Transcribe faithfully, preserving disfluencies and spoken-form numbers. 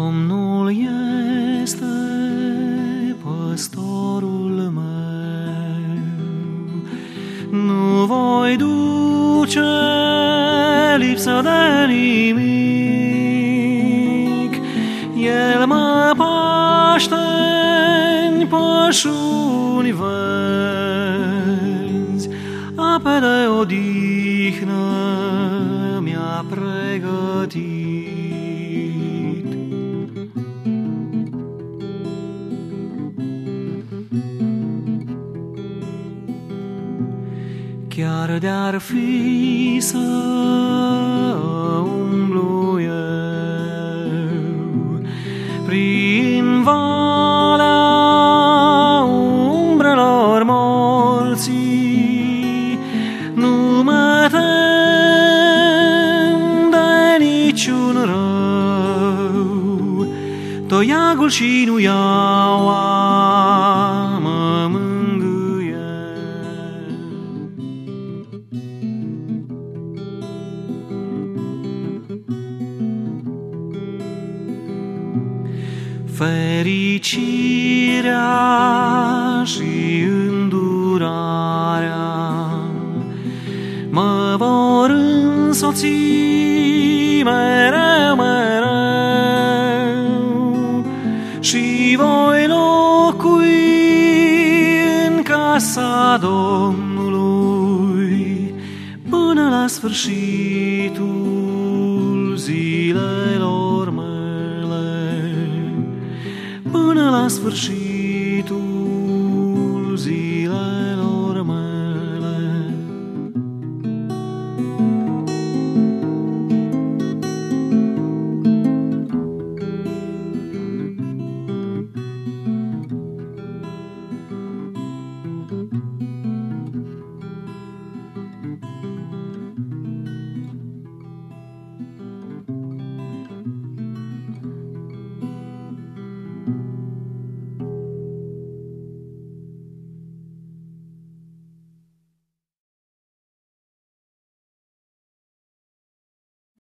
Domnul este păstorul meu, nu voi duce lipsă de nimic. El mă paște-n pășuni verzi, ape de odihnă mi-a pregătit. Chiar de-ar fi să umblu eu prin valea umbrelor morții, nu mă tem de niciun rău, toiagul și nuiaua mă mângâie. Fericirea și îndurarea mă vor însoți mereu, mereu, și voi locui în casa Domnului până la sfârșitul zilelor mele, până la sfârșit.